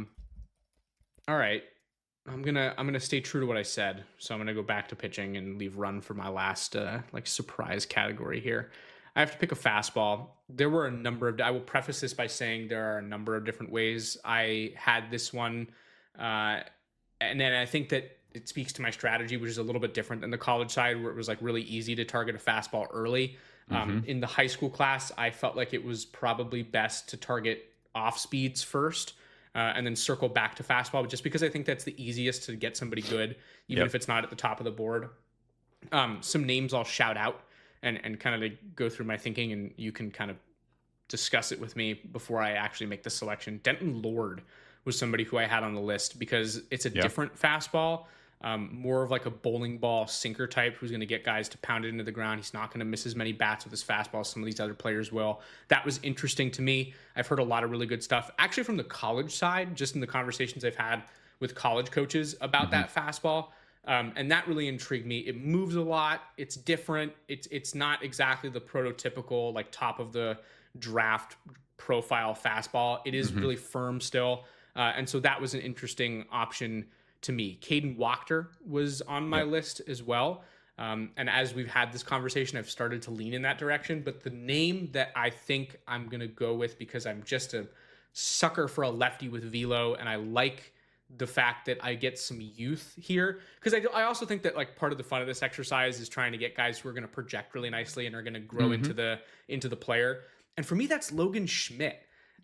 All right. I'm gonna stay true to what I said. So I'm gonna go back to pitching and leave run for my last like surprise category here. I have to pick a fastball. There were a number of. I will preface this by saying there are a number of different ways I had this one, and then I think that it speaks to my strategy, which is a little bit different than the college side, where it was like really easy to target a fastball early. In the high school class, I felt like it was probably best to target off speeds first. And then circle back to fastball, just because I think that's the easiest to get somebody good, even if it's not at the top of the board. Some names I'll shout out and kind of go through my thinking, and you can kind of discuss it with me before I actually make the selection. Denton Lord was somebody who I had on the list because it's a different fastball, more of like a bowling ball sinker type who's going to get guys to pound it into the ground. He's not going to miss as many bats with his fastball as some of these other players will. That was interesting to me. I've heard a lot of really good stuff, actually from the college side, just in the conversations I've had with college coaches about that fastball. And that really intrigued me. It moves a lot. It's different. It's not exactly the prototypical like top of the draft profile fastball. It is really firm still. And so that was an interesting option to me. Caden Wachter was on my list as well. And as we've had this conversation, I've started to lean in that direction. But the name that I think I'm going to go with, because I'm just a sucker for a lefty with velo, and I like the fact that I get some youth here, because I also think that like part of the fun of this exercise is trying to get guys who are going to project really nicely and are going to grow into the player. And for me, that's Logan Schmidt.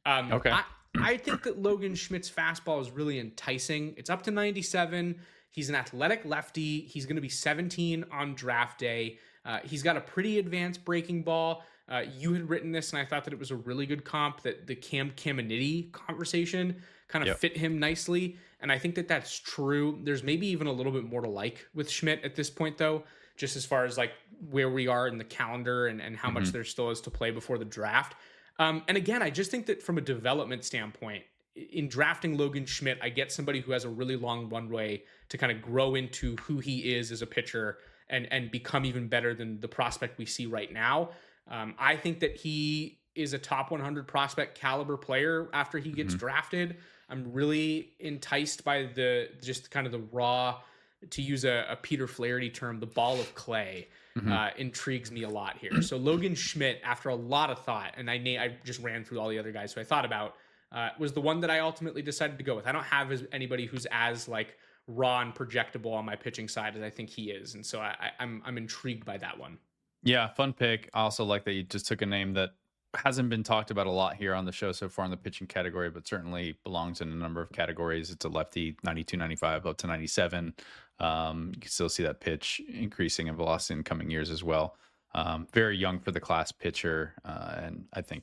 I think that Logan Schmidt's fastball is really enticing. It's up to 97. He's an athletic lefty. He's going to be 17 on draft day. He's got a pretty advanced breaking ball. You had written this, and I thought that it was a really good comp, that the Cam Caminiti conversation kind of fit him nicely. And I think that that's true. There's maybe even a little bit more to like with Schmidt at this point, though, just as far as like where we are in the calendar and how much there still is to play before the draft. And again, I just think that from a development standpoint, in drafting Logan Schmidt, I get somebody who has a really long runway to kind of grow into who he is as a pitcher and become even better than the prospect we see right now. I think that he is a top 100 prospect caliber player after he gets drafted. I'm really enticed by just kind of the raw, to use a Peter Flaherty term, the ball of clay. Intrigues me a lot here. So Logan Schmidt, after a lot of thought, and I just ran through all the other guys who I thought about, was the one that I ultimately decided to go with. I don't have anybody who's as like raw and projectable on my pitching side as I think he is, and so I'm intrigued by that one. Yeah, fun pick. I also like that you just took a name that hasn't been talked about a lot here on the show so far in the pitching category, but certainly belongs in a number of categories. It's a lefty, 92, 95, up to 97. You can still see that pitch increasing in velocity in coming years as well. Very young for the class pitcher, and I think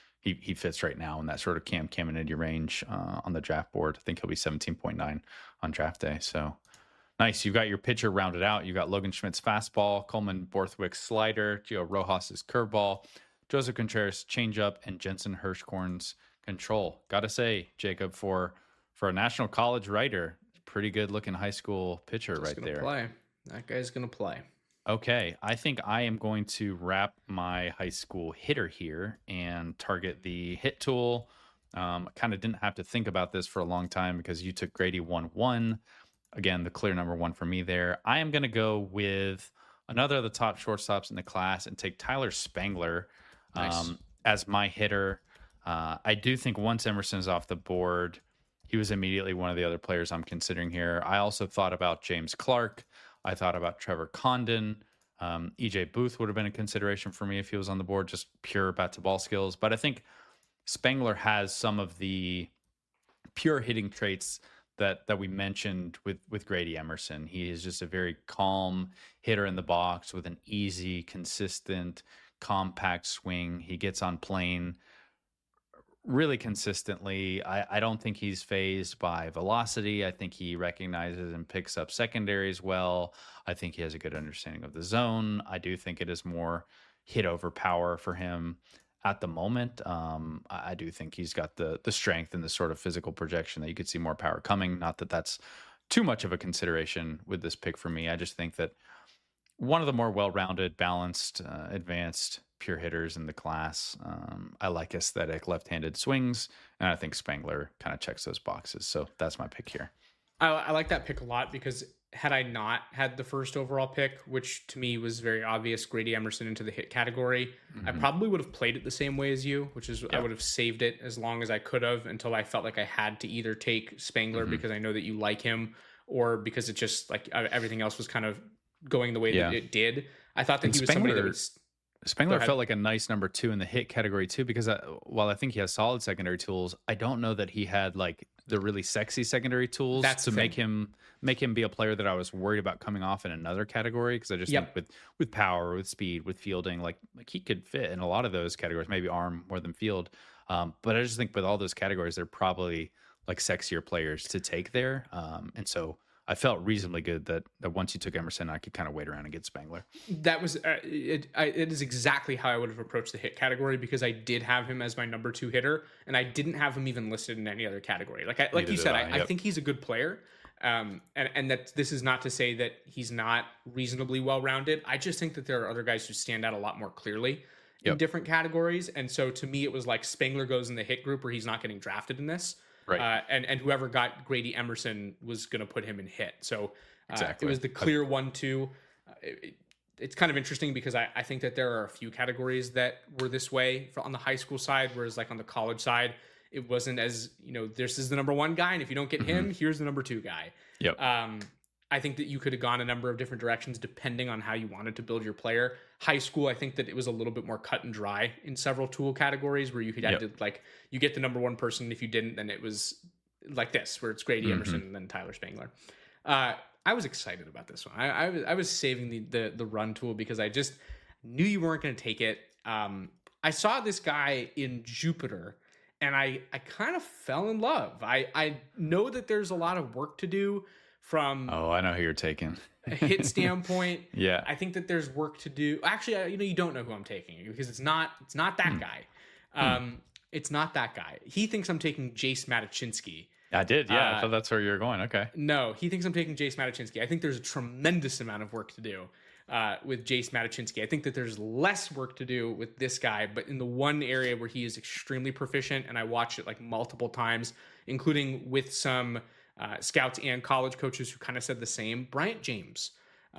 he fits right now in that sort of Cam Caminiti range on the draft board. I think he'll be 17.9 on draft day. So nice. You got your pitcher rounded out. You got Logan Schmidt's fastball, Coleman Borthwick's slider, Gio Rojas's curveball, Joseph Contreras changeup, and Jensen Hirschkorn's control. Got to say, Jacob, for a national college writer, pretty good looking high school pitcher right there. Play. That guy's going to play. Okay, I think I am going to wrap my high school hitter here and target the hit tool. Kind of didn't have to think about this for a long time because you took Grady 1-1. Again, the clear number one for me there. I am going to go with another of the top shortstops in the class and take Tyler Spangler as my hitter. I do think once Emerson is off the board, he was immediately one of the other players I'm considering here. I also thought about James Clark. I thought about Trevor Condon. EJ Booth would have been a consideration for me if he was on the board, just pure bat to ball skills. But I think Spangler has some of the pure hitting traits that we mentioned with Grady Emerson. He is just a very calm hitter in the box with an easy, consistent, compact swing. He gets on plane really consistently. I don't think he's phased by velocity. I think he recognizes and picks up secondaries well. I think he has a good understanding of the zone. I do think it is more hit over power for him at the moment. I do think he's got the strength and the sort of physical projection that you could see more power coming. Not that that's too much of a consideration with this pick for me. I just think that one of the more well-rounded, balanced, advanced pure hitters in the class. I like aesthetic left-handed swings, and I think Spangler kind of checks those boxes. So that's my pick here. I like that pick a lot because had I not had the first overall pick, which to me was very obvious, Grady Emerson into the hit category, I probably would have played it the same way as you, which is I would have saved it as long as I could have until I felt like I had to either take Spangler because I know that you like him, or because it just like everything else was kind of going the way that it did. I thought that And he was somebody that was. Spangler felt like a nice number 2 in the hit category too, because while I think he has solid secondary tools, I don't know that he had like the really sexy secondary tools to make him be a player that I was worried about coming off in another category. Because I just think with power, with speed, with fielding, like he could fit in a lot of those categories, maybe arm more than field. But I just think with all those categories, they're probably like sexier players to take there. And so I felt reasonably good that once you took Emerson, I could kind of wait around and get Spangler. That was it is exactly how I would have approached the hit category, because I did have him as my number 2 hitter, and I didn't have him even listed in any other category. Like you said, I think he's a good player, and that this is not to say that he's not reasonably well rounded. I just think that there are other guys who stand out a lot more clearly in different categories, and so to me, it was like Spangler goes in the hit group where he's not getting drafted in this. Right. And whoever got Grady Emerson was going to put him in hit. So it was the clear 1-2. It's kind of interesting because I think that there are a few categories that were this way on the high school side, whereas like on the college side, it wasn't as, this is the number 1 guy, and if you don't get him, here's the number 2 guy. Yep. I think that you could have gone a number of different directions depending on how you wanted to build your player. High school, I think that it was a little bit more cut and dry in several tool categories where you could have to, like, you get the number 1 person. If you didn't, then it was like this, where it's Grady Emerson and then Tyler Spangler. I was excited about this one. I was saving the run tool because I just knew you weren't going to take it. I saw this guy in Jupiter, and I kind of fell in love. I know that there's a lot of work to do from I know who you're taking. a hit standpoint. Yeah. I think that there's work to do. Actually, you don't know who I'm taking, because it's not that guy. It's not that guy. He thinks I'm taking Jace Matachinsky. I did. Yeah. I thought that's where you were going. Okay. No, he thinks I'm taking Jace Matachinsky. I think there's a tremendous amount of work to do with Jace Matachinsky. I think that there's less work to do with this guy, but in the one area where he is extremely proficient, and I watched it like multiple times, including with some scouts and college coaches who kind of said the same. Bryant James.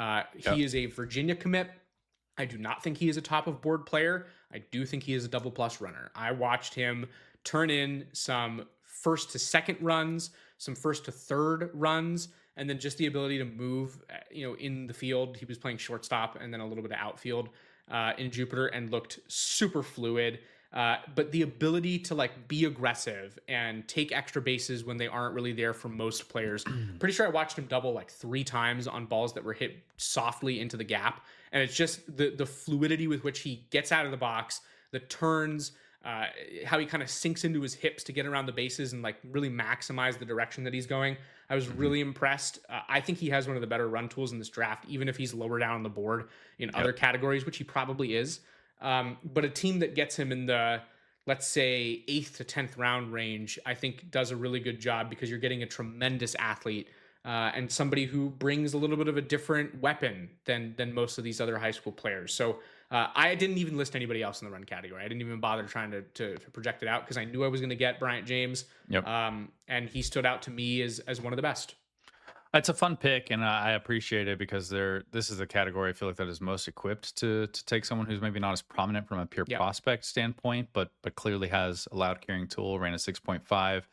He is a Virginia commit. I do not think he is a top of board player. I do think he is a double plus runner. I watched him turn in some first to second runs, some first to third runs, and then just the ability to move, in the field. He was playing shortstop and then a little bit of outfield in Jupiter, and looked super fluid. But the ability to like be aggressive and take extra bases when they aren't really there for most players. Pretty sure I watched him double like 3 times on balls that were hit softly into the gap. And it's just the fluidity with which he gets out of the box, the turns, how he kind of sinks into his hips to get around the bases and like really maximize the direction that he's going. I was really impressed. I think he has one of the better run tools in this draft, even if he's lower down on the board in other categories, which he probably is. But a team that gets him in the, let's say, 8th to 10th round range, I think does a really good job, because you're getting a tremendous athlete and somebody who brings a little bit of a different weapon than most of these other high school players. So I didn't even list anybody else in the run category. I didn't even bother trying to project it out, because I knew I was going to get Bryant James. Yep. And he stood out to me as one of the best. It's a fun pick, and I appreciate it, because this is a category I feel like that is most equipped to take someone who's maybe not as prominent from a pure prospect standpoint, but clearly has a loud carrying tool, ran a 6.5,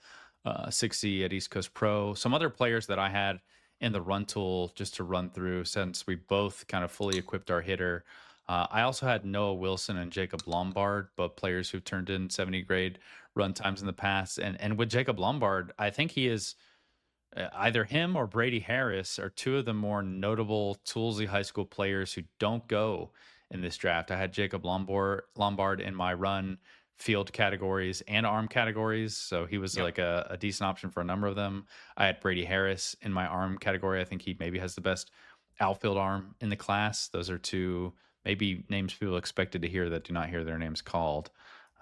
60 at East Coast Pro. Some other players that I had in the run tool, just to run through, since we both kind of fully equipped our hitter. I also had Noah Wilson and Jacob Lombard, both players who've turned in 70 grade run times in the past. And with Jacob Lombard, I think he is either him or Brady Harris are two of the more notable Toolsy High School players who don't go in this draft. I had Jacob Lombard in my run field categories and arm categories, so he was like a decent option for a number of them. I had Brady Harris in my arm category. I think he maybe has the best outfield arm in the class. Those are two maybe names people expected to hear that do not hear their names called.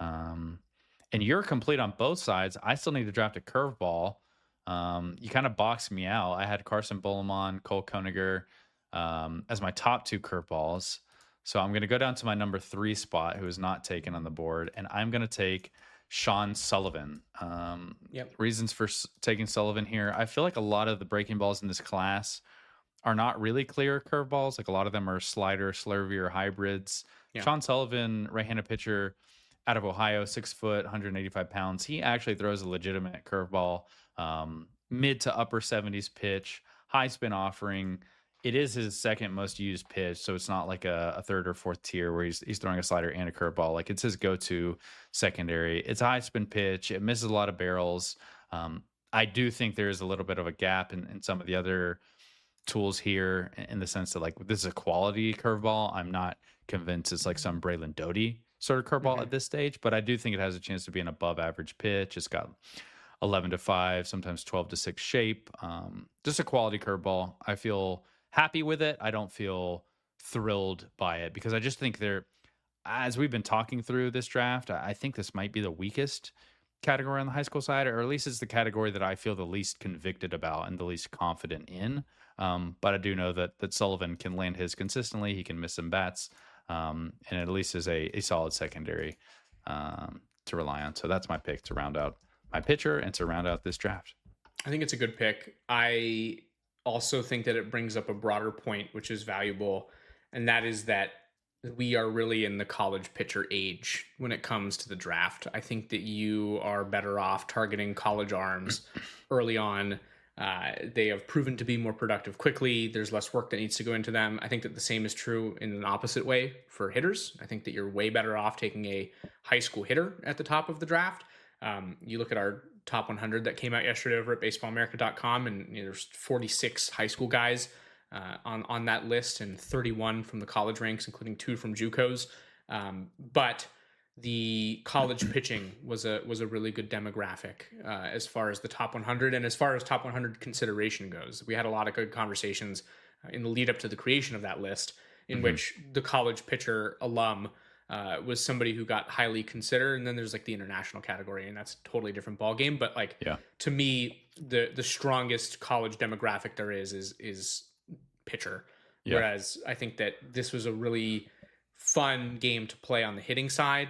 And you're complete on both sides. I still need to draft a curveball. You kind of boxed me out. I had Carson Bolamon, Cole Koniger as my top two curveballs. So I'm going to go down to my number 3 spot, who is not taken on the board, and I'm going to take Sean Sullivan. Reasons for taking Sullivan here. I feel like a lot of the breaking balls in this class are not really clear curveballs. Like a lot of them are slider, slurvy, or hybrids. Yeah. Sean Sullivan, right-handed pitcher out of Ohio, 6 foot, 185 pounds. He actually throws a legitimate curveball, mid to upper 70s pitch, high spin offering. It is his second most used pitch, so it's not like a third or fourth tier where he's throwing a slider and a curveball. Like it's his go-to secondary. It's a high spin pitch. It misses a lot of barrels. I do think there is a little bit of a gap in some of the other tools here in the sense that like this is a quality curveball. I'm not convinced it's like some Braylon Doty sort of curveball at this stage, but I do think it has a chance to be an above average pitch. It's got 11-5, sometimes 12-6 shape. Just a quality curveball. I feel happy with it. I don't feel thrilled by it because I just think as we've been talking through this draft, I think this might be the weakest category on the high school side, or at least it's the category that I feel the least convicted about and the least confident in. But I do know that Sullivan can land his consistently. He can miss some bats, and at least is a solid secondary to rely on. So that's my pick to round out my pitcher and to round out this draft. I think it's a good pick. I also think that it brings up a broader point, which is valuable, and that is that we are really in the college pitcher age when it comes to the draft. I think that you are better off targeting college arms early on. They have proven to be more productive quickly. There's less work that needs to go into them. I think that the same is true in an opposite way for hitters. I think that you're way better off taking a high school hitter at the top of the draft. You look at our top 100 that came out yesterday over at baseballamerica.com, and there's 46 high school guys on that list and 31 from the college ranks, including 2 from JUCOs. But the college pitching was a really good demographic as far as the top 100 and as far as top 100 consideration goes. We had a lot of good conversations in the lead up to the creation of that list, in which the college pitcher alum was somebody who got highly considered. And then there's like the international category, and that's a totally different ballgame. But like, to me, the strongest college demographic there is pitcher. Whereas I think that this was a really fun game to play on the hitting side.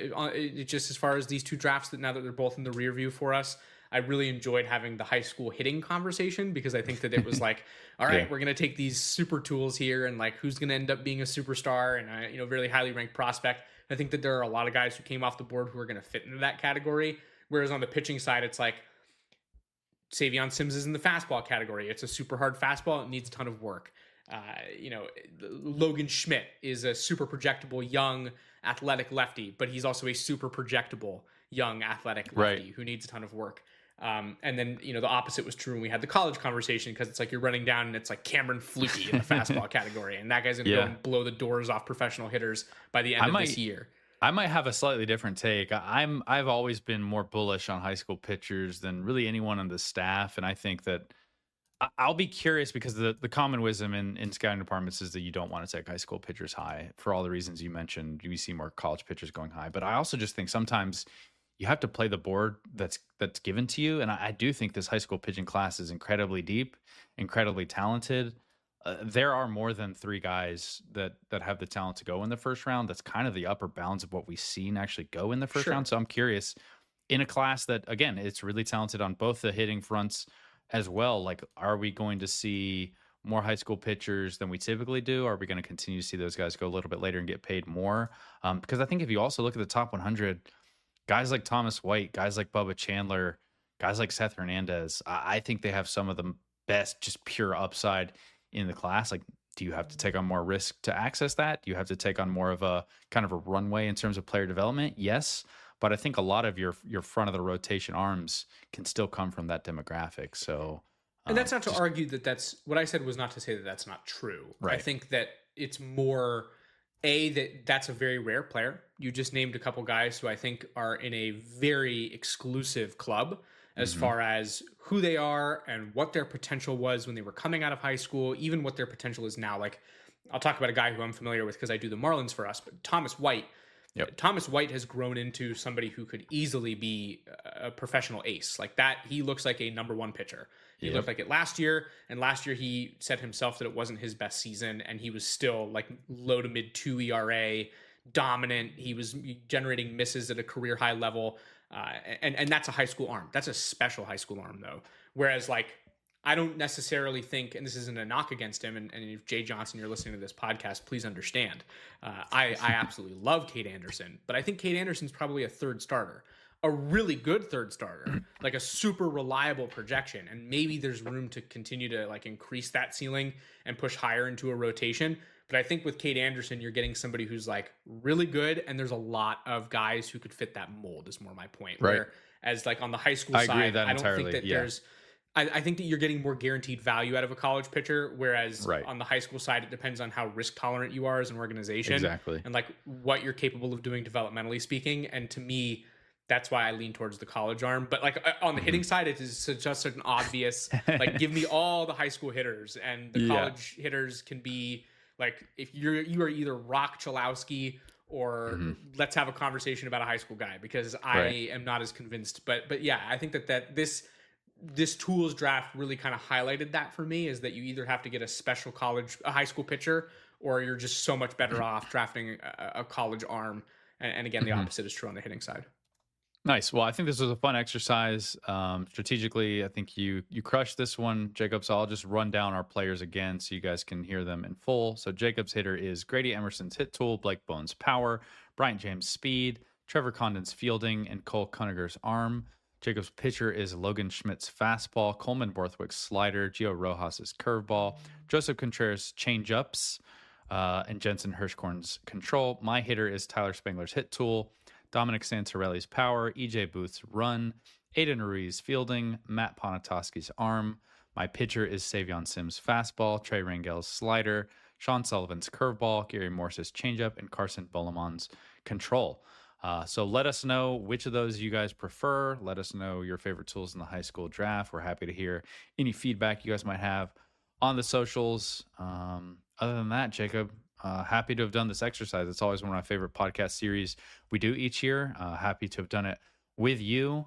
Just as far as these two drafts, that now that they're both in the rear view for us, I really enjoyed having the high school hitting conversation, because I think that it was like, all right, we're going to take these super tools here, and like, who's going to end up being a superstar and a really highly ranked prospect. I think that there are a lot of guys who came off the board who are going to fit into that category. Whereas on the pitching side, it's like Savion Sims is in the fastball category. It's a super hard fastball. It needs a ton of work. Logan Schmidt is a super projectable young athletic lefty, but he's also a super projectable young athletic lefty who needs a ton of work. And then, the opposite was true when we had the college conversation, because it's like you're running down and it's like Cameron Flutie in the fastball category, and that guy's going to go and blow the doors off professional hitters by the end of this year. I might have a slightly different take. I've always been more bullish on high school pitchers than really anyone on the staff, and I think that I'll be curious, because the common wisdom in scouting departments is that you don't want to take high school pitchers high for all the reasons you mentioned. You see more college pitchers going high, but I also just think sometimes you have to play the board that's given to you. And I do think this high school pitching class is incredibly deep, incredibly talented. There are more than 3 guys that have the talent to go in the first round. That's kind of the upper bounds of what we've seen actually go in the first round. So I'm curious, in a class that, again, it's really talented on both the hitting fronts as well, like, are we going to see more high school pitchers than we typically do? Are we going to continue to see those guys go a little bit later and get paid more? Because I think if you also look at the top 100, guys like Thomas White, guys like Bubba Chandler, guys like Seth Hernandez, I think they have some of the best just pure upside in the class. Like, Do you have to take on more risk to access that? Do you have to take on more of a kind of a runway in terms of player development? Yes. But I think a lot of your front of the rotation arms can still come from that demographic. So, and that's not to argue that that's what I said was not to say that that's not true. Right. I think that it's more that's a very rare player. You just named a couple guys who I think are in a very exclusive club as far as who they are and what their potential was when they were coming out of high school, even what their potential is now. Like, I'll talk about a guy who I'm familiar with because I do the Marlins for us, but Thomas White. Yep. Thomas White has grown into somebody who could easily be a professional ace. Like that, he looks like a number one pitcher. He looked like it last year, and last year he said himself that it wasn't his best season, and he was still like low to mid 2 ERA, dominant. He was generating misses at a career high level, and that's a high school arm. That's a special high school arm though. Whereas like I don't necessarily think, and this isn't a knock against him, and if Jay Johnson, you're listening to this podcast, please understand. I absolutely love Cade Anderson, but I think Cade Anderson's probably a third starter, a really good third starter, like a super reliable projection. And maybe there's room to continue to like increase that ceiling and push higher into a rotation. But I think with Cade Anderson, you're getting somebody who's like really good, and there's a lot of guys who could fit that mold, is more my point. Right. Whereas like on the high school I side, agree with that I don't entirely. think that Yeah. there's I think that you're getting more guaranteed value out of a college pitcher, whereas Right. on the high school side, it depends on how risk tolerant you are as an organization. Exactly. And like what you're capable of doing developmentally speaking. And to me, that's why I lean towards the college arm. But like on the hitting side, it is just an obvious, like give me all the high school hitters, and the college hitters can be like, if you are either Rock Chalowski or let's have a conversation about a high school guy, because I am not as convinced. But yeah, I think that this tools draft really kind of highlighted that for me, is that you either have to get a high school pitcher, or you're just so much better off drafting a college arm. And again, the opposite is true on the hitting side. Nice. Well, I think this was a fun exercise. Strategically, I think you crushed this one, Jacob. So I'll just run down our players again so you guys can hear them in full. So Jacob's hitter is Grady Emerson's hit tool, Blake Bones' power, Bryant James' speed, Trevor Condon's fielding, and Cole Cuniger's arm. Jacob's pitcher is Logan Schmidt's fastball, Coleman Borthwick's slider, Gio Rojas's curveball, Joseph Contreras' changeups, and Jensen Hirschkorn's control. My hitter is Tyler Spangler's hit tool, Dominic Santorelli's power, EJ Booth's run, Aiden Ruiz fielding, Matt Ponatoski's arm. My pitcher is Savion Sims' fastball, Trey Rangel's slider, Sean Sullivan's curveball, Gary Morse's changeup, and Carson Bolamon's control. So let us know which of those you guys prefer. Let us know your favorite tools in the high school draft. We're happy to hear any feedback you guys might have on the socials. Other than that, Jacob, happy to have done this exercise. It's always one of my favorite podcast series we do each year. Happy to have done it with you.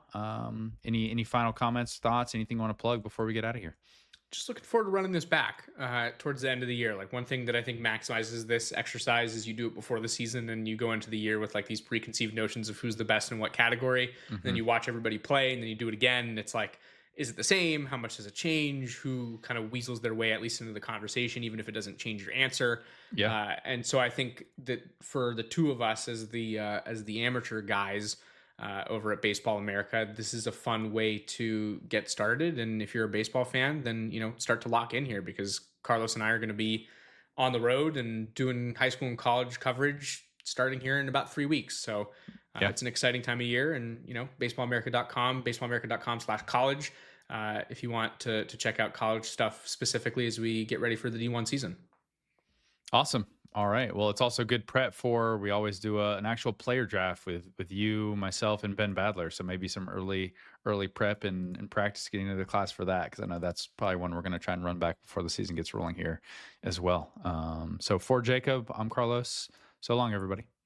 Any final comments, thoughts, anything you want to plug before we get out of here? Just looking forward to running this back towards the end of the year. Like, one thing that I think maximizes this exercise is you do it before the season, and you go into the year with like these preconceived notions of who's the best in what category. And then you watch everybody play, and then you do it again, and it's like, is it the same? How much does it change? Who kind of weasels their way at least into the conversation, even if it doesn't change your answer? Yeah. And so I think that for the two of us as the amateur guys over at Baseball America, this is a fun way to get started. And if you're a baseball fan, then start to lock in here, because Carlos and I are going to be on the road and doing high school and college coverage starting here in about 3 weeks. So it's an exciting time of year. And baseballamerica.com/college if you want to check out college stuff specifically as we get ready for the D1 season. Awesome. All right. Well, it's also good prep for, we always do an actual player draft with you, myself, and Ben Badler. So maybe some early prep and practice getting into the class for that, because I know that's probably one we're going to try and run back before the season gets rolling here as well. So for Jacob, I'm Carlos. So long, everybody.